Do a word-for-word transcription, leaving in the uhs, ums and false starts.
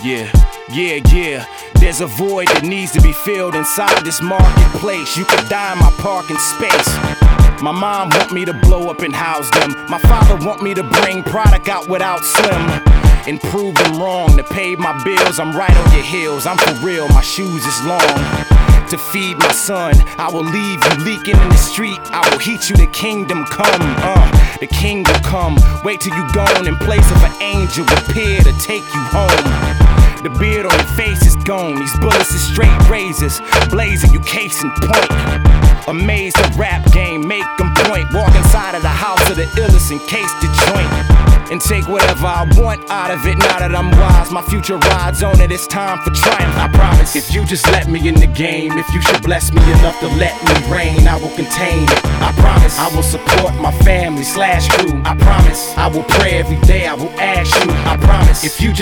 Yeah, yeah, yeah. There's a void that needs to be filled inside this marketplace. You could die in my parking space. My mom want me to blow up and house them. My father want me to bring product out without Slim and prove them wrong. To pay my bills, I'm right on your heels. I'm for real, my shoes is long. To feed my son, I will leave you leaking in the street. I will heat you, the kingdom come. Uh, the king will come. Wait till you gone in place of an angel appear to take you home. The beard on your face is gone. These bullets is straight razors, blazing you case in point. Amazed the rap game, make them point. Walk inside of the house of the illest and case the joint and take whatever I want out of it. Now that I'm wise, my future rides on it. It's time for triumph, I promise. If you just let me in the game, if you should bless me enough to let me reign, I will contain it, I promise. I will support my family slash crew, I promise. I will pray every day, I will ask you, I promise. If you just